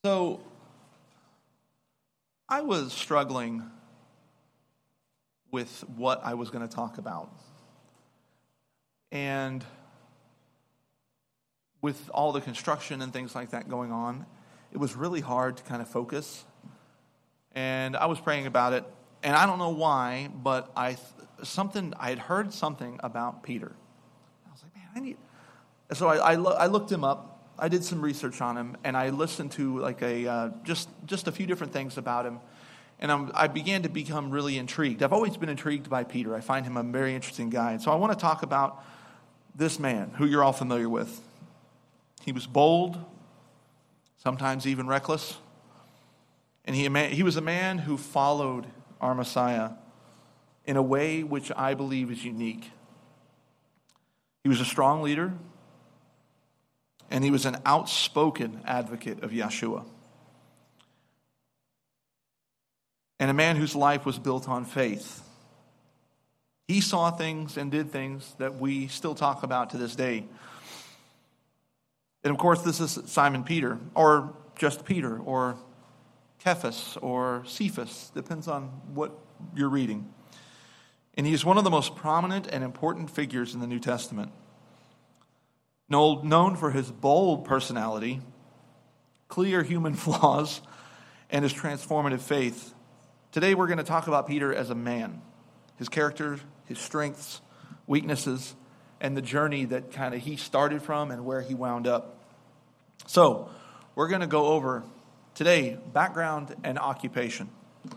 So I was struggling with what I was going to talk about. And with all the construction and things like that going on, it was really hard to kind of focus. And I was praying about it, and I don't know why, but I had heard something about Peter. I was like, man, So I looked him up. I did some research on him, and I listened to like just a few different things about him, and I began to become really intrigued. I've always been intrigued by Peter. I find him a very interesting guy. And so I want to talk about this man, who you're all familiar with. He was bold, sometimes even reckless, and he was a man who followed our Messiah in a way which I believe is unique. He was a strong leader, and he was an outspoken advocate of Yeshua. And a man whose life was built on faith. He saw things and did things that we still talk about to this day. And of course, this is Simon Peter, or just Peter, or Cephas, or Cephas, depends on what you're reading. And he is one of the most prominent and important figures in the New Testament. Known for his bold personality, clear human flaws, and his transformative faith. Today we're going to talk about Peter as a man, his character, his strengths, weaknesses, and the journey that kind of he started from and where he wound up. So we're going to go over today background and occupation.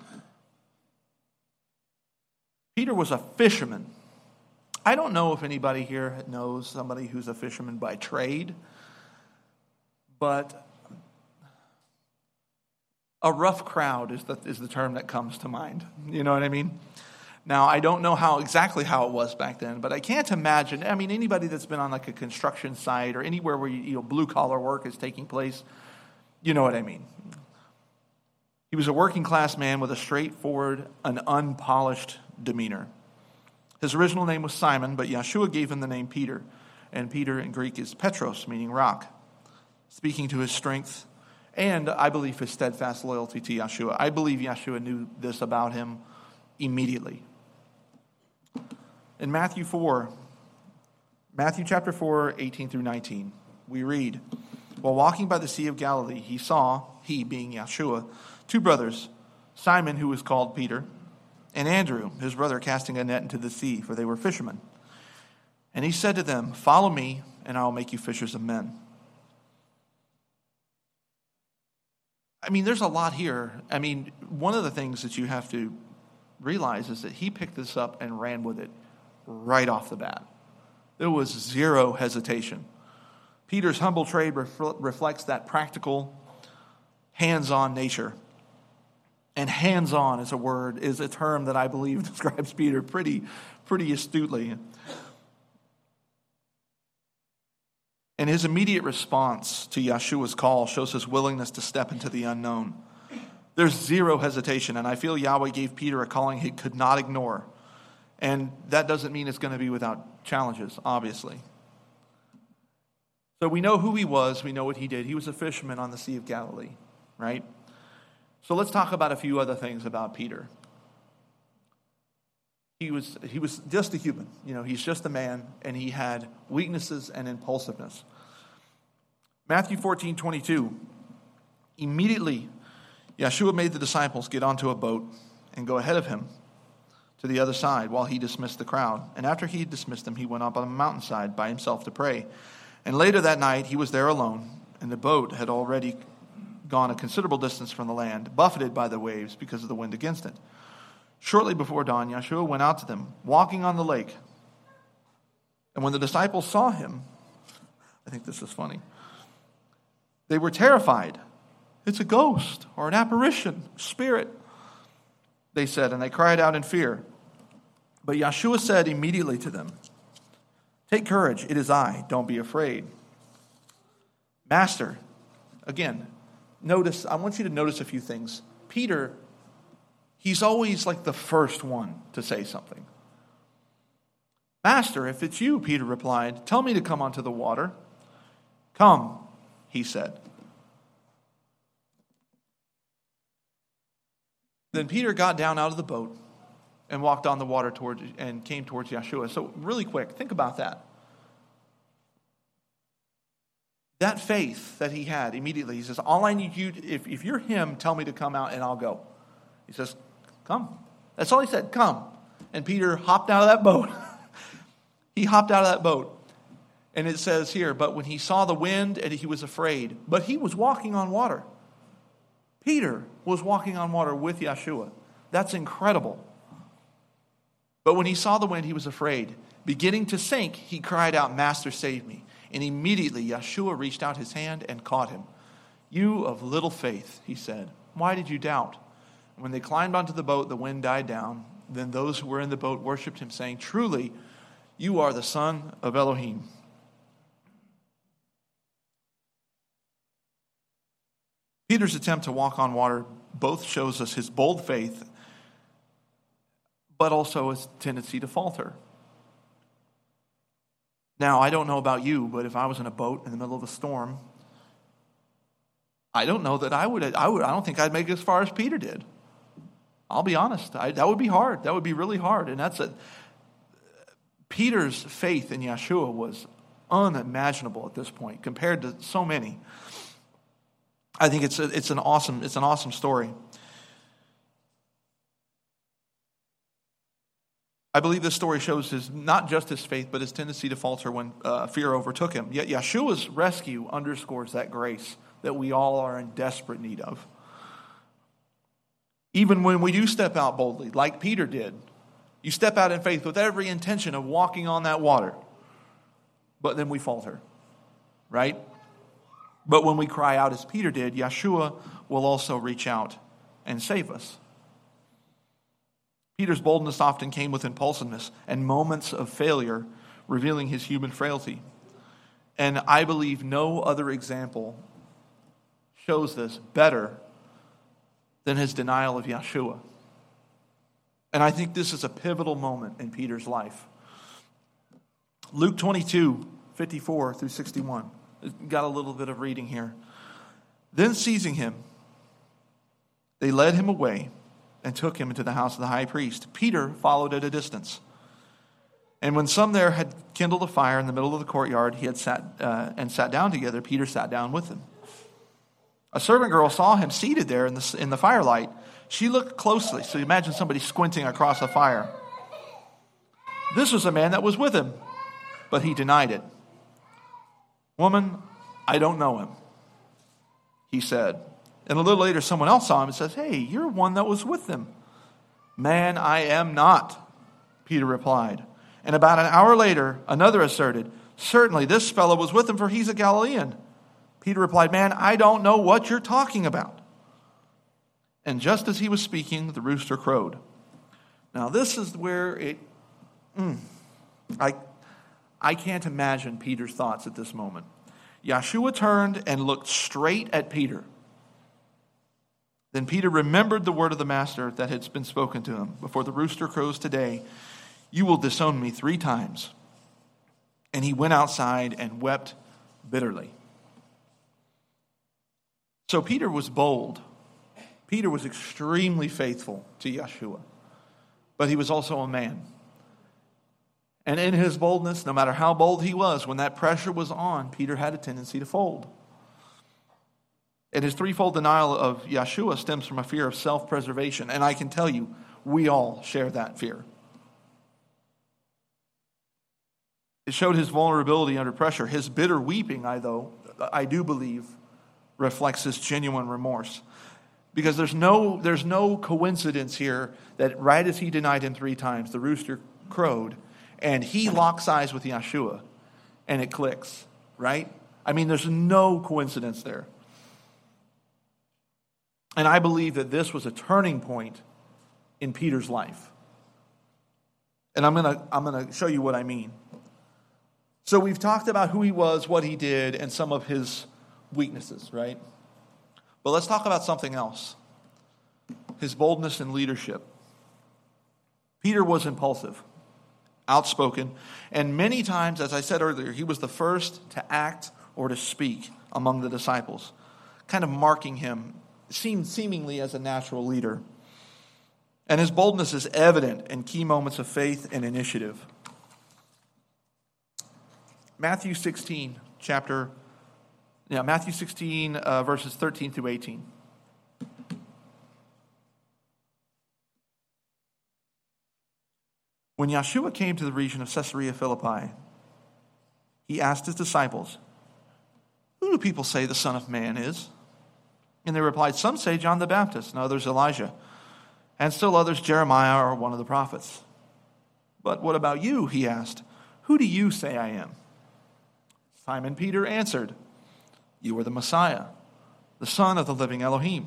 Peter was a fisherman. I don't know if anybody here knows somebody who's a fisherman by trade, but a rough crowd is the term that comes to mind. You know what I mean? Now, I don't know exactly how it was back then, but I can't imagine. I mean, anybody that's been on like a construction site or anywhere where blue collar work is taking place, you know what I mean. He was a working class man with a straightforward and unpolished demeanor. His original name was Simon, but Yeshua gave him the name Peter. And Peter in Greek is Petros, meaning rock, speaking to his strength and, I believe, his steadfast loyalty to Yeshua. I believe Yeshua knew this about him immediately. In Matthew chapter 4, 18 through 19, we read, while walking by the Sea of Galilee, he being Yeshua, two brothers, Simon, who was called Peter, and Andrew, his brother, casting a net into the sea, for they were fishermen. And he said to them, follow me, and I will make you fishers of men. I mean, there's a lot here. I mean, one of the things that you have to realize is that he picked this up and ran with it right off the bat. There was zero hesitation. Peter's humble trade reflects that practical, hands-on nature. And hands-on is a term that I believe describes Peter pretty astutely. And his immediate response to Yeshua's call shows his willingness to step into the unknown. There's zero hesitation, and I feel Yahweh gave Peter a calling he could not ignore. And that doesn't mean it's going to be without challenges, obviously. So we know who he was, we know what he did. He was a fisherman on the Sea of Galilee, right? So let's talk about a few other things about Peter. He was just a human. He's just a man, and he had weaknesses and impulsiveness. Matthew 14:22. Immediately, Yeshua made the disciples get onto a boat and go ahead of him to the other side while he dismissed the crowd. And after he dismissed them, he went up on a mountainside by himself to pray. And later that night, he was there alone, and the boat had already gone a considerable distance from the land, buffeted by the waves because of the wind against it. Shortly before dawn, Yeshua went out to them, walking on the lake. And when the disciples saw him, I think this is funny, they were terrified. It's a ghost or an apparition, spirit, they said, and they cried out in fear. But Yeshua said immediately to them, take courage, it is I, don't be afraid. Master, again, I want you to notice a few things. Peter, he's always like the first one to say something. Master, if it's you, Peter replied, tell me to come onto the water. Come, he said. Then Peter got down out of the boat and walked on the water and came towards Yeshua. So really quick, think about that. That faith that he had immediately, he says, all I need you, if you're him, tell me to come out and I'll go. He says, come. That's all he said, come. And Peter hopped out of that boat. He hopped out of that boat. And it says here, but when he saw the wind, and he was afraid. But he was walking on water. Peter was walking on water with Yeshua. That's incredible. But when he saw the wind, he was afraid. Beginning to sink, he cried out, Master, save me. And immediately Yeshua reached out his hand and caught him. You of little faith, he said, why did you doubt? When they climbed onto the boat, the wind died down. Then those who were in the boat worshipped him, saying, truly, you are the Son of Elohim. Peter's attempt to walk on water both shows us his bold faith, but also his tendency to falter. Now, I don't know about you, but if I was in a boat in the middle of a storm, I don't know that I don't think I'd make it as far as Peter did. I'll be honest. That would be hard. That would be really hard. And Peter's faith in Yeshua was unimaginable at this point compared to so many. I think it's an awesome story. I believe this story shows not just his faith, but his tendency to falter when fear overtook him. Yet Yeshua's rescue underscores that grace that we all are in desperate need of. Even when we do step out boldly, like Peter did, you step out in faith with every intention of walking on that water, but then we falter, right? But when we cry out as Peter did, Yeshua will also reach out and save us. Peter's boldness often came with impulsiveness and moments of failure, revealing his human frailty. And I believe no other example shows this better than his denial of Yeshua. And I think this is a pivotal moment in Peter's life. Luke 22:54 through 61. Got a little bit of reading here. Then seizing him, they led him away and took him into the house of the high priest. Peter followed at a distance. And when some there had kindled a fire in the middle of the courtyard, he had sat down together. Peter sat down with them. A servant girl saw him seated there in the firelight. She looked closely. So imagine somebody squinting across a fire. This was a man that was with him, but he denied it. Woman, I don't know him, he said. And a little later, someone else saw him and says, hey, you're one that was with them. Man, I am not, Peter replied. And about an hour later, another asserted, certainly this fellow was with him, for he's a Galilean. Peter replied, man, I don't know what you're talking about. And just as he was speaking, the rooster crowed. Now this is where I can't imagine Peter's thoughts at this moment. Yeshua turned and looked straight at Peter. Then Peter remembered the word of the master that had been spoken to him. Before the rooster crows today, you will disown me 3 times. And he went outside and wept bitterly. So Peter was bold. Peter was extremely faithful to Yeshua. But he was also a man. And in his boldness, no matter how bold he was, when that pressure was on, Peter had a tendency to fold. And his threefold denial of Yeshua stems from a fear of self-preservation. And I can tell you, we all share that fear. It showed his vulnerability under pressure. His bitter weeping, I do believe, reflects his genuine remorse. Because there's no coincidence here that right as he denied him 3 times, the rooster crowed, and he locks eyes with Yeshua, and it clicks, right? I mean, there's no coincidence there. And I believe that this was a turning point in Peter's life. And I'm gonna show you what I mean. So we've talked about who he was, what he did, and some of his weaknesses, right? But let's talk about something else. His boldness and leadership. Peter was impulsive, outspoken, and many times, as I said earlier, he was the first to act or to speak among the disciples, kind of marking him seemingly as a natural leader. And his boldness is evident in key moments of faith and initiative. Matthew 16, verses 13 through 18. When Yeshua came to the region of Caesarea Philippi, he asked his disciples, "Who do people say the Son of Man is?" And they replied, "Some say John the Baptist, and others Elijah, and still others Jeremiah or one of the prophets." "But what about you?" he asked. "Who do you say I am?" Simon Peter answered, "You are the Messiah, the Son of the living Elohim."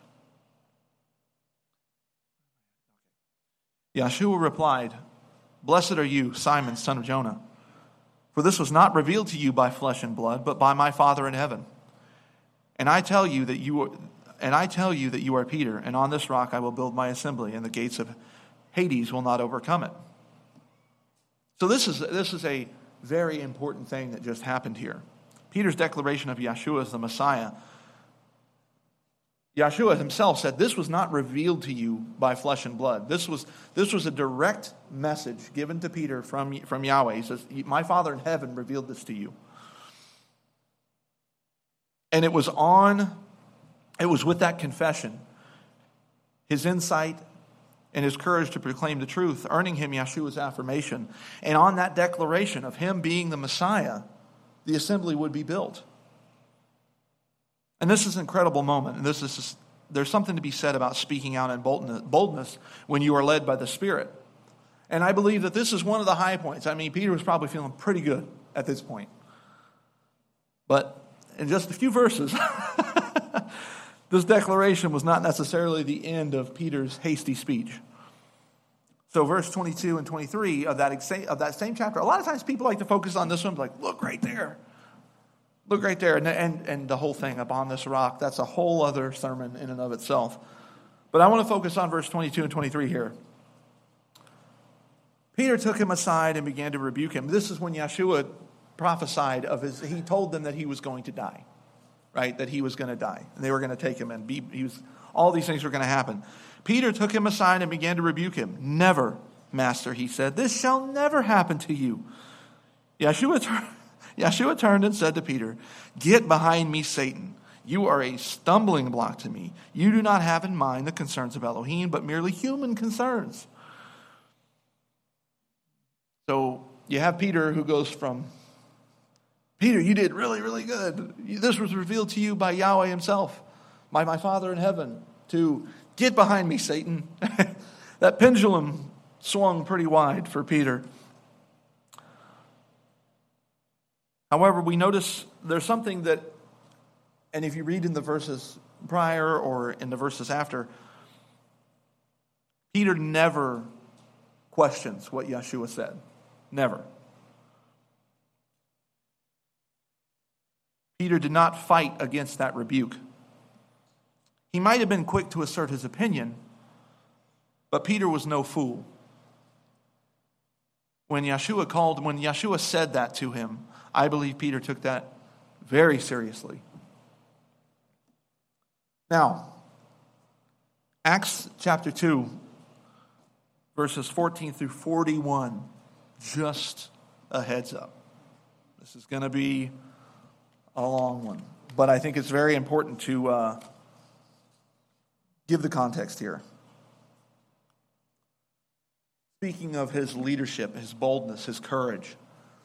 Yeshua replied, "Blessed are you, Simon, son of Jonah, for this was not revealed to you by flesh and blood, but by my Father in heaven. And I tell you that you are Peter, and on this rock I will build my assembly, and the gates of Hades will not overcome it." So this is a very important thing that just happened here. Peter's declaration of Yeshua as the Messiah. Yeshua himself said, "This was not revealed to you by flesh and blood." This was a direct message given to Peter from Yahweh. He says, "My Father in heaven revealed this to you." And it was with that confession, his insight and his courage to proclaim the truth, earning him Yeshua's affirmation. And on that declaration of him being the Messiah, the assembly would be built. And this is an incredible moment. And there's something to be said about speaking out in boldness when you are led by the Spirit. And I believe that this is one of the high points. I mean, Peter was probably feeling pretty good at this point. But in just a few verses, this declaration was not necessarily the end of Peter's hasty speech. So verse 22 and 23 of that same chapter, a lot of times people like to focus on this one, like, look right there. Look right there. And the whole thing upon this rock, that's a whole other sermon in and of itself. But I want to focus on verse 22 and 23 here. Peter took him aside and began to rebuke him. This is when Yeshua prophesied he told them that he was going to die, right? That he was going to die. And they were going to take him and all these things were going to happen. Peter took him aside and began to rebuke him. "Never, Master," he said. "This shall never happen to you." Yeshua turned and said to Peter, "Get behind me, Satan. You are a stumbling block to me. You do not have in mind the concerns of Elohim, but merely human concerns." So you have Peter who goes from, "Peter, you did really, really good. This was revealed to you by Yahweh himself, by my Father in heaven," to "Get behind me, Satan." That pendulum swung pretty wide for Peter. However, we notice there's something that, and if you read in the verses prior or in the verses after, Peter never questions what Yeshua said. Never. Peter did not fight against that rebuke. He might have been quick to assert his opinion, but Peter was no fool. When Yeshua said that to him, I believe Peter took that very seriously. Now, Acts chapter 2, verses 14 through 41, just a heads up. This is going to be a long one, but I think it's very important to give the context here. Speaking of his leadership, his boldness, his courage.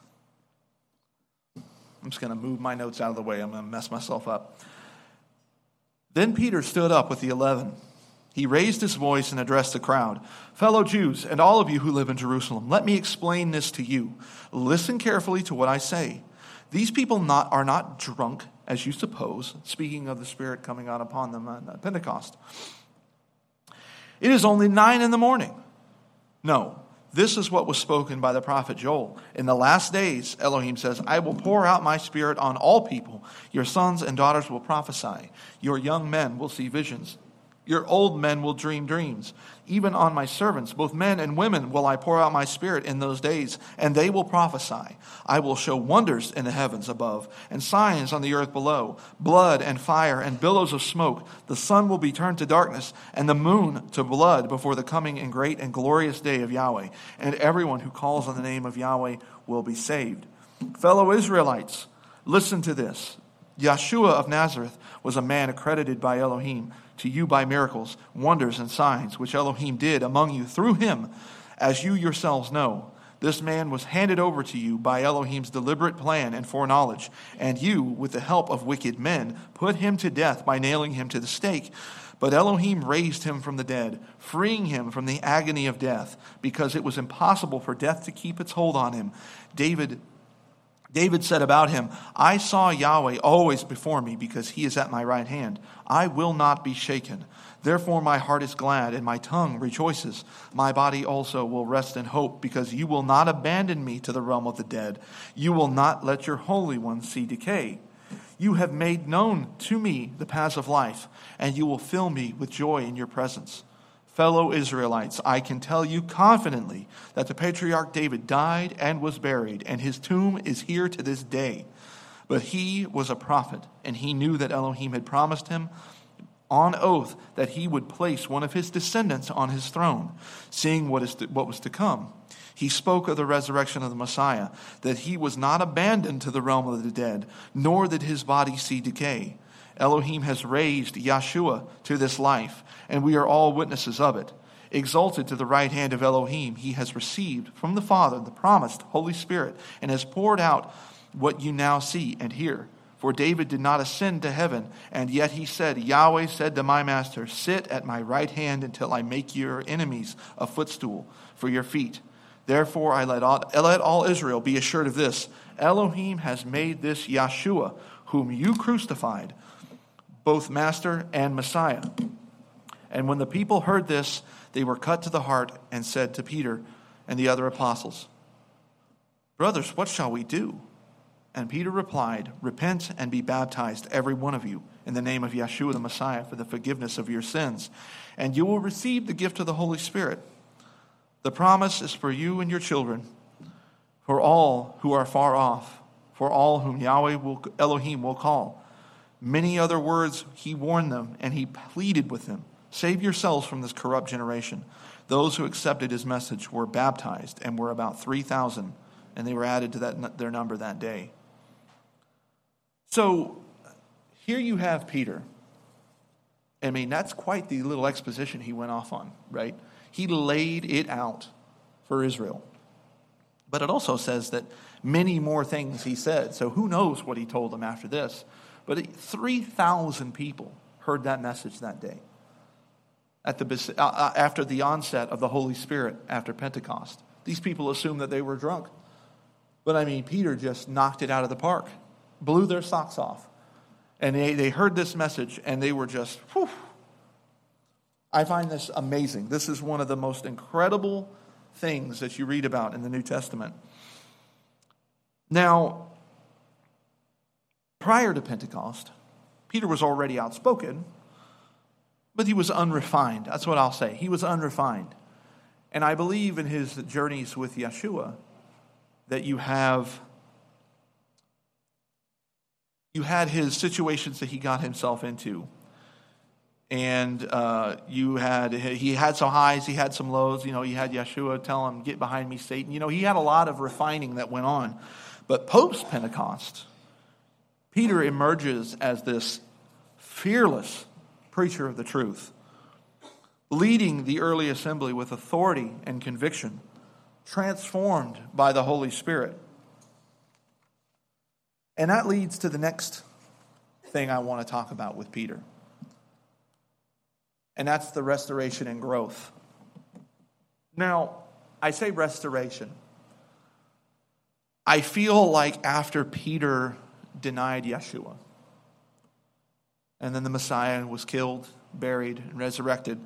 I'm just going to move my notes out of the way. I'm going to mess myself up. Then Peter stood up with the 11. He raised his voice and addressed the crowd. "Fellow Jews, and all of you who live in Jerusalem, let me explain this to you. Listen carefully to what I say. These people are not drunk, as you suppose," speaking of the Spirit coming out upon them on Pentecost. "It is only 9 a.m. No, this is what was spoken by the prophet Joel. In the last days, Elohim says, I will pour out my Spirit on all people. Your sons and daughters will prophesy. Your young men will see visions. Your old men will dream dreams. Even on my servants, both men and women, will I pour out my spirit in those days, and they will prophesy. I will show wonders in the heavens above, and signs on the earth below, blood and fire and billows of smoke. The sun will be turned to darkness, and the moon to blood before the coming and great and glorious day of Yahweh. And everyone who calls on the name of Yahweh will be saved. Fellow Israelites, listen to this. Yeshua of Nazareth was a man accredited by Elohim to you by miracles, wonders, and signs, which Elohim did among you through him, as you yourselves know. This man was handed over to you by Elohim's deliberate plan and foreknowledge, and you, with the help of wicked men, put him to death by nailing him to the stake. But Elohim raised him from the dead, freeing him from the agony of death, because it was impossible for death to keep its hold on him. David said about him, I saw Yahweh always before me, because he is at my right hand. I will not be shaken. Therefore my heart is glad, and my tongue rejoices. My body also will rest in hope, because you will not abandon me to the realm of the dead. You will not let your Holy One see decay. You have made known to me the paths of life, and you will fill me with joy in your presence. Fellow Israelites, I can tell you confidently that the patriarch David died and was buried, and his tomb is here to this day. But he was a prophet, and he knew that Elohim had promised him on oath that he would place one of his descendants on his throne, seeing what was to come. He spoke of the resurrection of the Messiah, that he was not abandoned to the realm of the dead, nor did his body see decay. Elohim has raised Yeshua to this life, and we are all witnesses of it. Exalted to the right hand of Elohim, he has received from the Father the promised Holy Spirit, and has poured out what you now see and hear. For David did not ascend to heaven, and yet he said, Yahweh said to my master, sit at my right hand until I make your enemies a footstool for your feet. Therefore I let all Israel be assured of this. Elohim has made this Yeshua, whom you crucified, both Master and Messiah. And when the people heard this, they were cut to the heart and said to Peter and the other apostles, Brothers, what shall we do? And Peter replied, Repent and be baptized, every one of you, in the name of Yeshua the Messiah, for the forgiveness of your sins, and you will receive the gift of the Holy Spirit. The promise is for you and your children, for all who are far off, for all whom Elohim will call. Many other words he warned them, and he pleaded with them, Save yourselves from this corrupt generation. Those who accepted his message were baptized, and were about 3,000, and they were added to their number that day. So here you have Peter. I mean, that's quite the little exposition he went off on, right? He laid it out for Israel. But it also says that many more things he said. So who knows what he told them after this. But 3,000 people heard that message that day after the onset of the Holy Spirit after Pentecost. These people assumed that they were drunk. But I mean, Peter just knocked it out of the park, blew their socks off. And they heard this message and they were just, whew. I find this amazing. This is one of the most incredible things that you read about in the New Testament. Now, prior to Pentecost, Peter was already outspoken, but he was unrefined. That's what I'll say. He was unrefined. And I believe in his journeys with Yeshua that you had his situations that he got himself into. And he had some highs, he had some lows. You know, he had Yeshua tell him, get behind me, Satan. You know, he had a lot of refining that went on. But post-Pentecost, Peter emerges as this fearless preacher of the truth, leading the early assembly with authority and conviction, transformed by the Holy Spirit. And that leads to the next thing I want to talk about with Peter. And that's the restoration and growth. Now, I say restoration. I feel like after Peter denied Yeshua, and then the Messiah was killed, buried, and resurrected,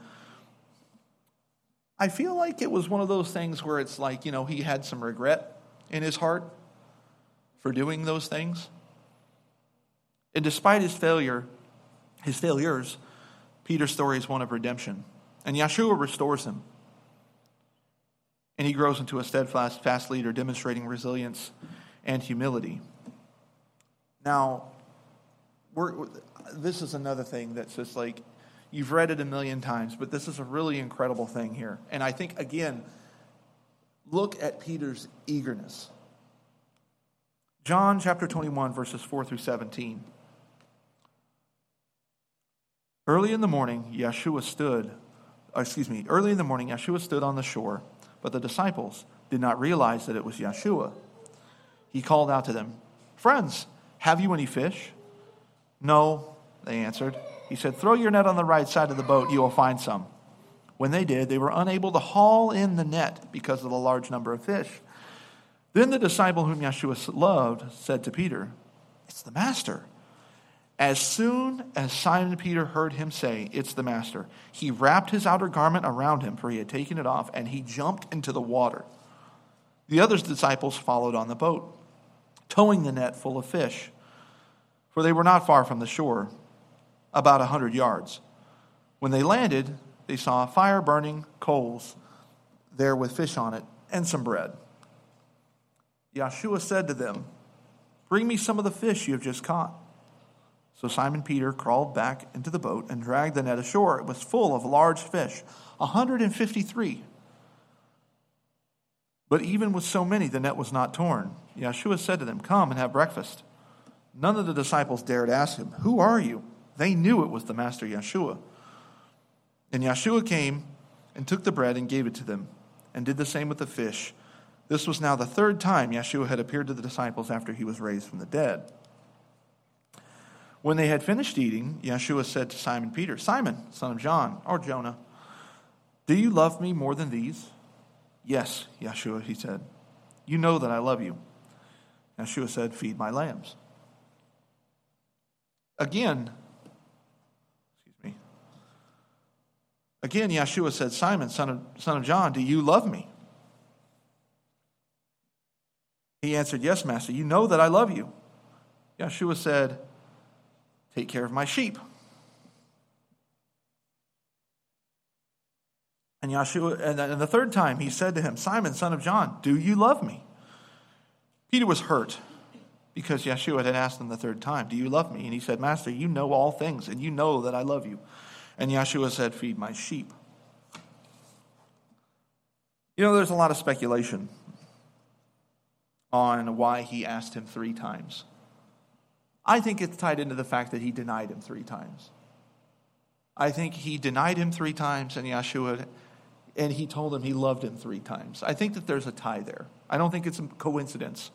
I feel like it was one of those things where it's like, you know, he had some regret in his heart for doing those things. And despite his failures, Peter's story is one of redemption. And Yeshua restores him. And he grows into a steadfast, fast leader, demonstrating resilience and humility. Now, this is another thing that's just like, you've read it a million times, but this is a really incredible thing here. And I think, again, look at Peter's eagerness. John chapter 21, verses 4 through 17. Early in the morning, Yeshua stood on the shore, but the disciples did not realize that it was Yeshua. He called out to them, "Friends, have you any fish?" "No," they answered. He said, "Throw your net on the right side of the boat, you will find some." When they did, they were unable to haul in the net because of the large number of fish. Then the disciple whom Yeshua loved said to Peter, "It's the Master." As soon as Simon Peter heard him say, "It's the Master," he wrapped his outer garment around him, for he had taken it off, and he jumped into the water. The other disciples followed on the boat, towing the net full of fish, for they were not far from the shore, about 100 yards. When they landed, they saw a fire burning, coals there with fish on it, and some bread. Yeshua said to them, "Bring me some of the fish you have just caught." So Simon Peter crawled back into the boat and dragged the net ashore. It was full of large fish, 153. But even with so many, the net was not torn. Yeshua said to them, "Come and have breakfast." None of the disciples dared ask him, "Who are you?" They knew it was the Master Yeshua. And Yeshua came and took the bread and gave it to them, and did the same with the fish. This was now the third time Yeshua had appeared to the disciples after he was raised from the dead. When they had finished eating, Yeshua said to Simon Peter, "Simon, son of John," or Jonah, "do you love me more than these?" "Yes, Yeshua," he said. "You know that I love you." Yeshua said, "Feed my lambs." Again, Yeshua said, "Simon, son of John, do you love me?" He answered, "Yes, Master, you know that I love you." Yeshua said, "Take care of my sheep." And the third time he said to him, "Simon, son of John, do you love me?" Peter was hurt because Yeshua had asked him the third time, "Do you love me?" And he said, "Master, you know all things, and you know that I love you." And Yeshua said, "Feed my sheep." You know, there's a lot of speculation on why he asked him 3 times. I think it's tied into the fact that he denied him 3 times. I think he denied him 3 times, and he told him he loved him 3 times. I think that there's a tie there. I don't think it's a coincidence.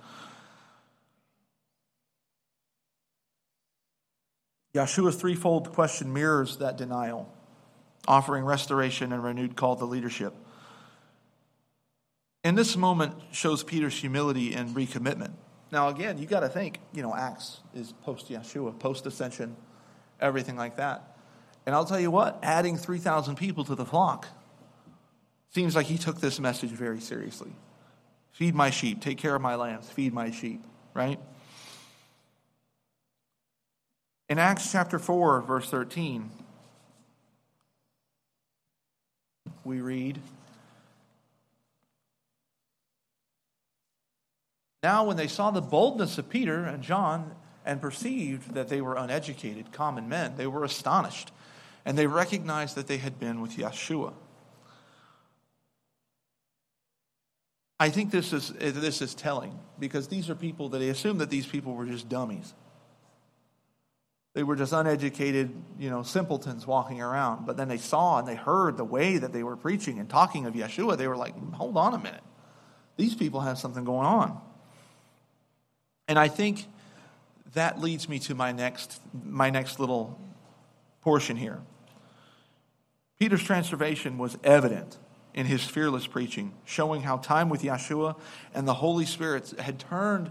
Yeshua's threefold question mirrors that denial, offering restoration and renewed call to leadership. And this moment shows Peter's humility and recommitment. Now, again, you got to think, Acts is post-Yeshua, post-ascension, everything like that. And I'll tell you what, adding 3,000 people to the flock seems like he took this message very seriously. Feed my sheep, take care of my lambs, feed my sheep, right? In Acts chapter 4, verse 13, we read, "Now when they saw the boldness of Peter and John and perceived that they were uneducated, common men, they were astonished, and they recognized that they had been with Yeshua." I think this is telling, because these are people that they assumed that these people were just dummies. They were just uneducated, simpletons walking around. But then they saw and they heard the way that they were preaching and talking of Yeshua. They were like, hold on a minute. These people have something going on. And I think that leads me to my next little portion here. Peter's transformation was evident in his fearless preaching, showing how time with Yeshua and the Holy Spirit had turned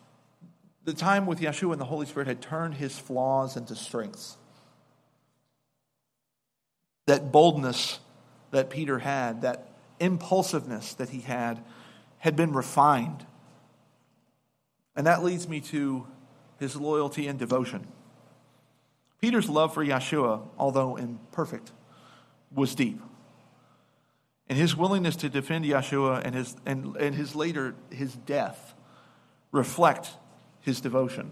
his flaws into strengths. That boldness that Peter had, that impulsiveness that he had been refined. And that leads me to his loyalty and devotion. Peter's love for Yeshua, although imperfect, was deep. And his willingness to defend Yeshua and his death reflect his devotion.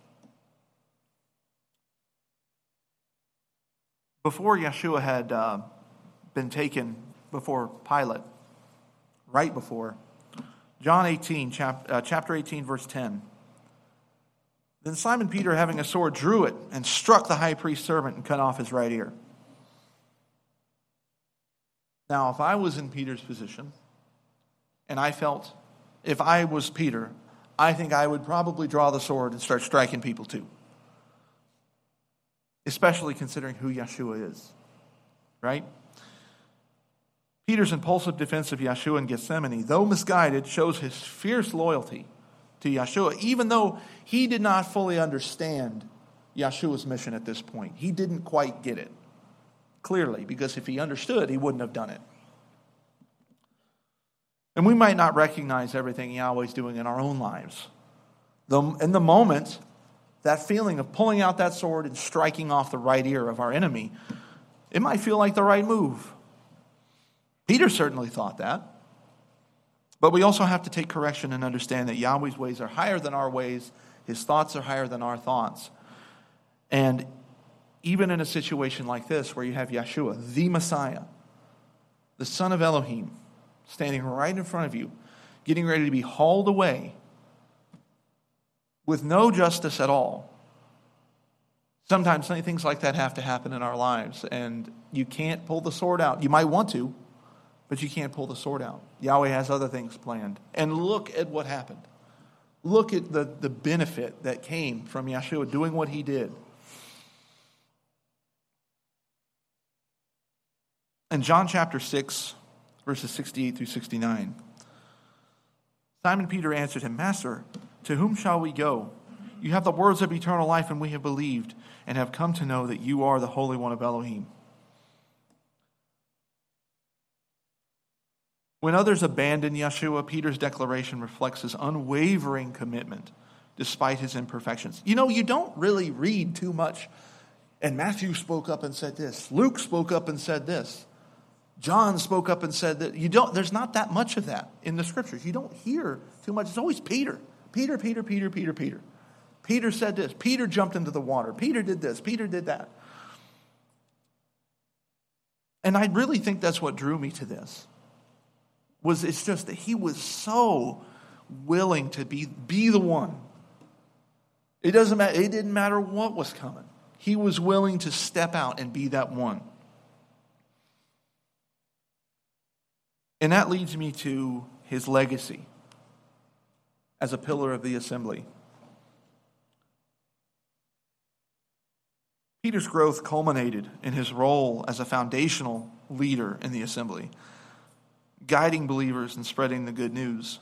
Before Yeshua had been taken before Pilate, right before, John 18, chapter 18, verse 10. Then Simon Peter, having a sword, drew it and struck the high priest's servant and cut off his right ear. Now, if I was in Peter's position, and I felt, if I was Peter, I think I would probably draw the sword and start striking people too. Especially considering who Yeshua is, right? Peter's impulsive defense of Yeshua in Gethsemane, though misguided, shows his fierce loyalty to Yeshua, even though he did not fully understand Yeshua's mission at this point. He didn't quite get it, clearly, because if he understood, he wouldn't have done it. And we might not recognize everything Yahweh's doing in our own lives. Though in the moment, that feeling of pulling out that sword and striking off the right ear of our enemy, it might feel like the right move. Peter certainly thought that. But we also have to take correction and understand that Yahweh's ways are higher than our ways. His thoughts are higher than our thoughts. And even in a situation like this, where you have Yeshua, the Messiah, the Son of Elohim, standing right in front of you, getting ready to be hauled away with no justice at all. Sometimes things like that have to happen in our lives, and you can't pull the sword out. You might want to, but you can't pull the sword out. Yahweh has other things planned. And look at what happened. Look at the benefit that came from Yeshua doing what he did. In John chapter 6, verses 68 through 69, Simon Peter answered him, Master, to whom shall we go? You have the words of eternal life, and we have believed and have come to know that you are the Holy One of Elohim. When others abandon Yeshua, Peter's declaration reflects his unwavering commitment despite his imperfections. You know, you don't really read too much. And Matthew spoke up and said this. Luke spoke up and said this. John spoke up and said that. There's not that much of that in the scriptures. You don't hear too much. It's always Peter. Peter. Peter said this. Peter jumped into the water. Peter did this. Peter did that. And I really think that's what drew me to this. It's just that he was so willing to be the one. It didn't matter what was coming. He was willing to step out and be that one. And that leads me to his legacy as a pillar of the assembly. Peter's growth culminated in his role as a foundational leader in the assembly, guiding believers and spreading the good news.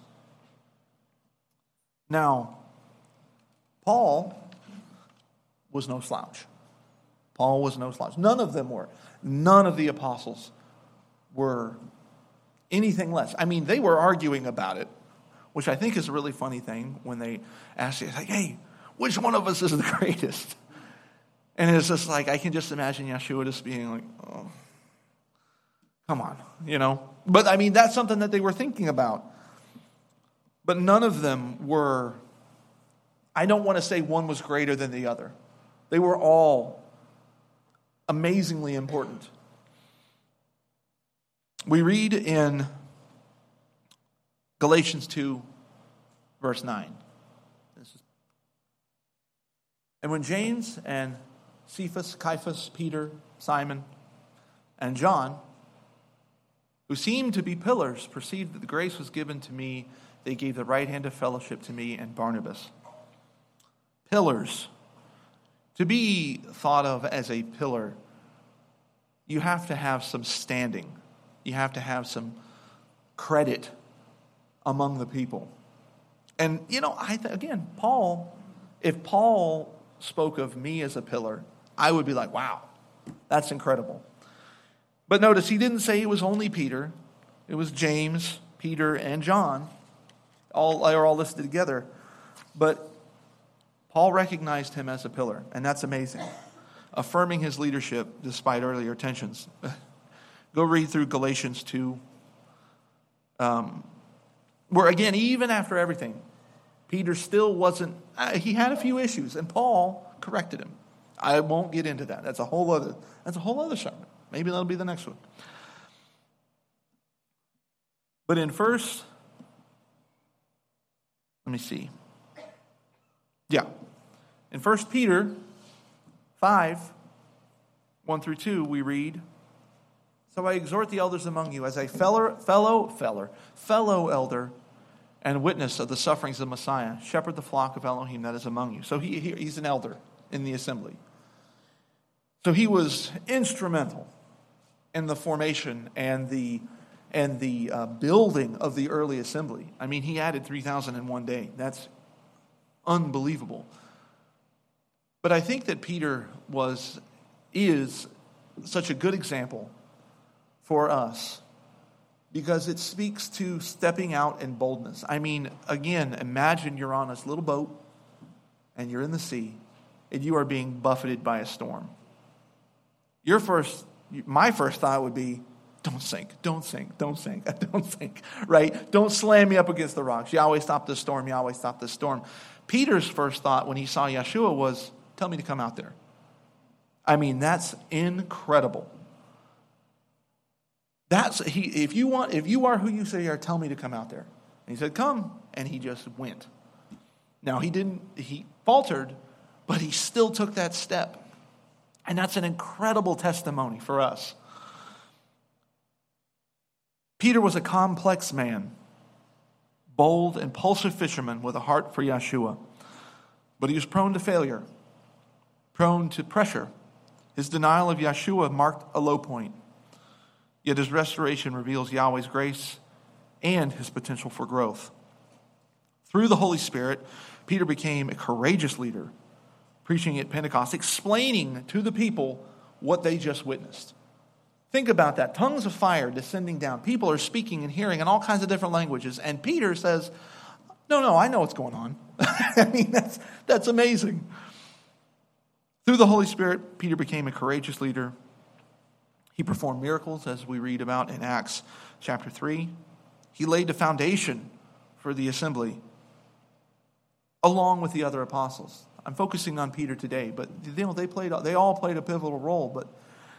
Now, Paul was no slouch. Paul was no slouch. None of them were. None of the apostles were anything less. I mean, they were arguing about it, which I think is a really funny thing when they ask you, like, hey, which one of us is the greatest? And it's just like, I can just imagine Yeshua just being like, oh, come on, you know. But I mean, that's something that they were thinking about. But none of them were, I don't want to say one was greater than the other. They were all amazingly important. We read in Galatians 2, verse 9. And when James and Cephas, Caiaphas, Peter, Simon, and John, who seemed to be pillars, perceived that the grace was given to me, they gave the right hand of fellowship to me and Barnabas. Pillars. To be thought of as a pillar, you have to have some standing. You have to have some credit among the people. And, you know, again, if Paul spoke of me as a pillar, I would be like, wow, that's incredible. But notice, he didn't say it was only Peter. It was James, Peter, and John. They are all listed together. But Paul recognized him as a pillar, and that's amazing. affirming his leadership despite earlier tensions. Go read through Galatians 2, where again, even after everything, Peter still wasn't, he had a few issues, and Paul corrected him. I won't get into that. That's a whole other sermon. Maybe that'll be the next one. But in in 1 Peter 5, 1 through 2, we read, "So I exhort the elders among you as a fellow elder and witness of the sufferings of Messiah, shepherd the flock of Elohim that is among you." So he's an elder in the assembly. So he was instrumental in the formation and the building of the early assembly. I mean, he added 3,000 in one day. That's unbelievable. But I think that Peter is such a good example for us because it speaks to stepping out in boldness. I mean, again, imagine you're on this little boat and you're in the sea and you are being buffeted by a storm. My first thought would be, don't sink, right? Don't slam me up against the rocks. Yahweh, stop this storm. Yahweh, stop this storm. Peter's first thought when he saw Yeshua was, tell me to come out there. I mean, that's incredible. If you are who you say you are, tell me to come out there. And he said, come, and he just went. Now, he faltered, but he still took that step. And that's an incredible testimony for us. Peter was a complex man, bold, impulsive fisherman with a heart for Yeshua. But he was prone to failure, prone to pressure. His denial of Yeshua marked a low point. Yet his restoration reveals Yahweh's grace and his potential for growth. Through the Holy Spirit, Peter became a courageous leader, preaching at Pentecost, explaining to the people what they just witnessed. Think about that. Tongues of fire descending down. People are speaking and hearing in all kinds of different languages. And Peter says, no, I know what's going on. I mean, that's amazing. Through the Holy Spirit, Peter became a courageous leader. He performed miracles, as we read about in Acts chapter 3. He laid the foundation for the assembly, along with the other apostles. I'm focusing on Peter today, but they all played a pivotal role. But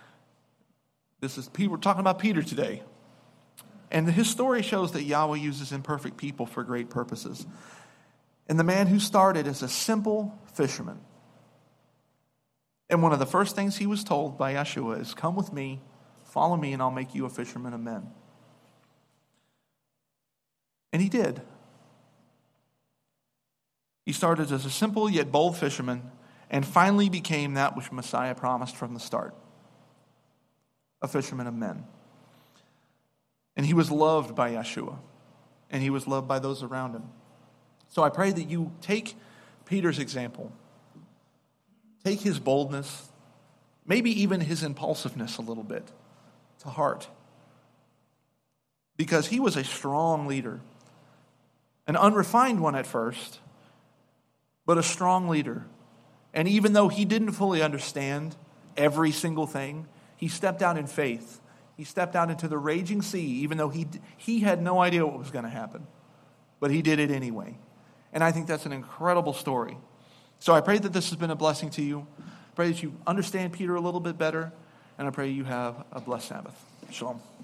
we're talking about Peter today. And his story shows that Yahweh uses imperfect people for great purposes. And the man who started as a simple fisherman, and one of the first things he was told by Yeshua is, come with me, follow me, and I'll make you a fisherman of men. And he did. He started as a simple yet bold fisherman and finally became that which Messiah promised from the start, a fisherman of men. And he was loved by Yeshua, and he was loved by those around him. So I pray that you take Peter's example, take his boldness, maybe even his impulsiveness a little bit, to heart. Because he was a strong leader, an unrefined one at first, but a strong leader. And even though he didn't fully understand every single thing, he stepped out in faith. He stepped out into the raging sea, even though he had no idea what was going to happen. But he did it anyway. And I think that's an incredible story. So I pray that this has been a blessing to you. I pray that you understand Peter a little bit better. And I pray you have a blessed Sabbath. Shalom.